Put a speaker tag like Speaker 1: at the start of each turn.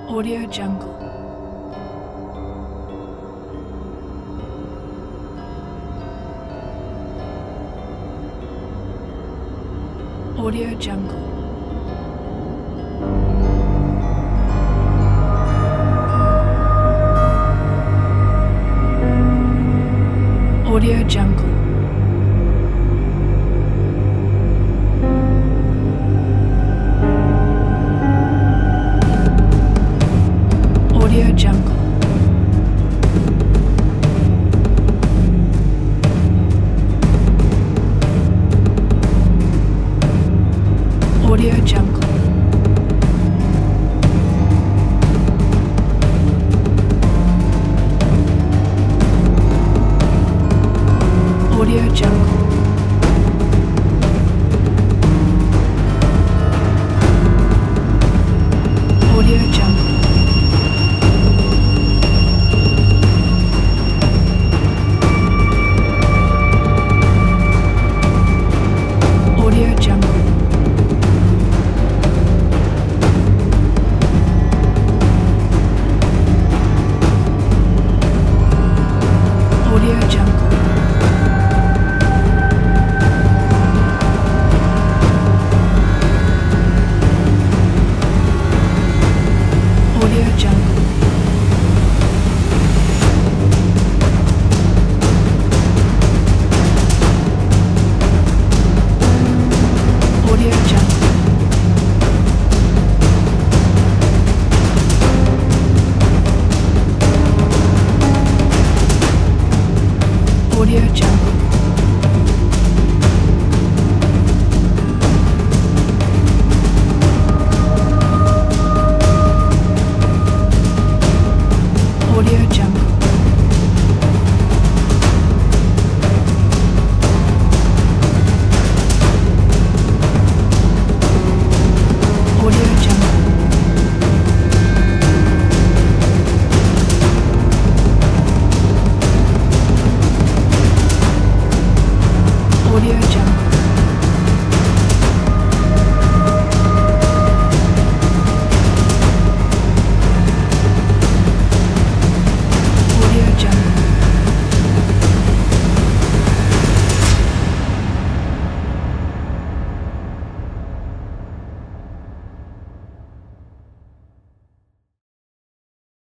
Speaker 1: Audio Jungle. Audio Jungle. Audio Jungle. Audio Jungle. Audio Jungle. Audio Jungle. Audio Jungle. Audio Jungle. Audio Jungle. Audio Jungle. Audio Jungle. Audio Jungle. Audio Jungle. Audio Jungle. Audio Jungle.